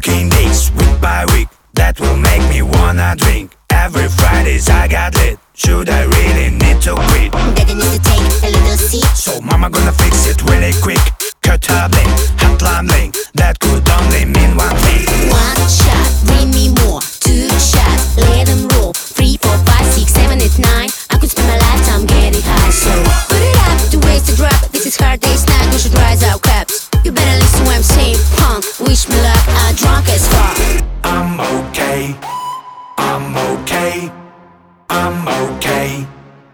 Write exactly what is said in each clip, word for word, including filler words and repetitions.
working days, week by week, that will make me wanna drink. Every Fridays I got lit. Should I really need to quit? Daddy needs to take a little sip. So mama gonna fix it really quick. Cut her bling, hot lime bling. That could only mean one thing. One shot, bring me more. Two shots, let them roll. Three, four, five, six, seven, eight, nine. I could spend my lifetime getting high. So put it up to waste a drop. This is hard day's night, we should rise our caps. You better listen when I'm saying punk. Wish me luck, I'm drunk as fuck. I'm okay, I'm okay, I'm okay,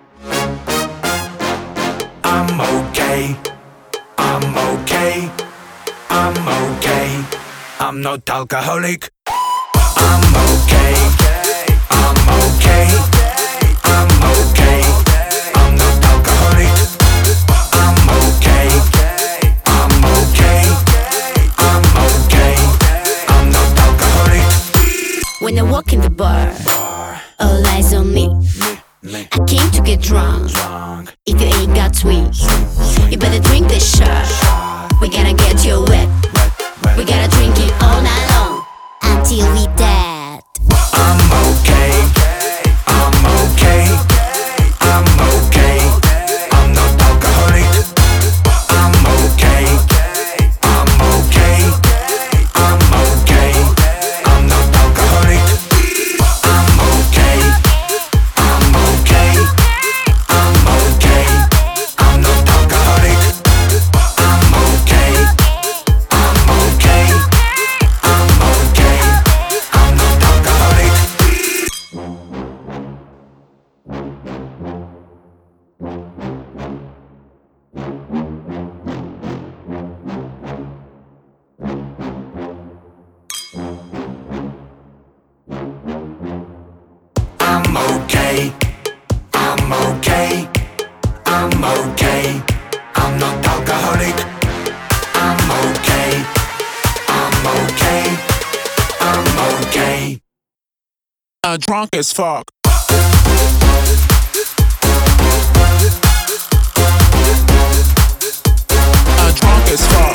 I'm okay, I'm okay, I'm okay. I'm not alcoholic. I'm okay, I'm okay, I'm okay. I'm not alcoholic. I'm okay, I'm okay, I'm okay. I'm not alcoholic. When I walk in the bar, all eyes on me. I came to get drunk. If you ain't got sweet, you better drink this shot. We gotta get you wet. We gotta drink it all night long until we dead. I'm okay, I'm okay, I'm okay. I'm not alcoholic. I'm okay, I'm okay, I'm okay. I'm not alcoholic. I'm okay, I'm okay, I'm okay. I'm not alcoholic. I'm okay, I'm okay, I'm okay. I'm not alcoholic. I'm okay, I'm okay, I'm okay. I'm not alcoholic. I'm okay, I'm okay, I'm okay. Uh, drunk as fuck. Uh, drunk as fuck.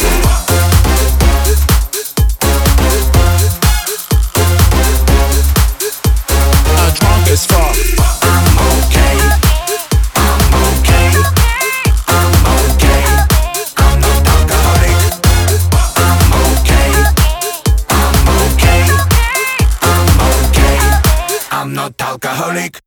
Uh, drunk as fuck. I'm okay, I'm okay, I'm okay. I'm not alcoholic. I'm okay, I'm okay, I'm okay. I'm not alcoholic.